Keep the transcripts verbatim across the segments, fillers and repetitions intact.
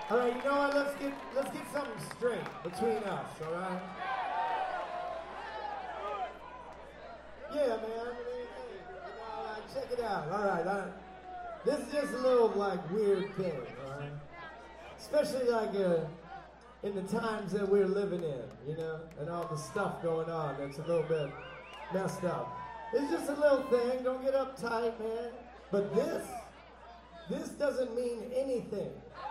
All right, you know what? Let's get let's get something straight between us. All right. Yeah, man. I mean, hey, you know, like, check it out. All right, all right. This is just a little like weird thing, all right? Especially like uh, in the times that we're living in, you know, and all the stuff going on that's a little bit messed up. It's just a little thing. Don't get uptight, man. But this, this doesn't mean anything.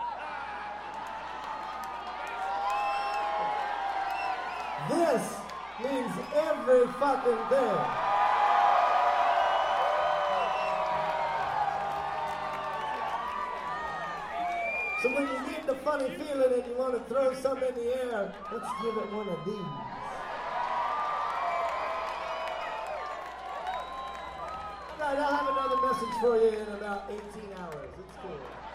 This means every fucking thing. So when you get the funny feeling and you want to throw something in the air, let's give it one of these. All right, I'll have another message for you in about eighteen hours. It's cool.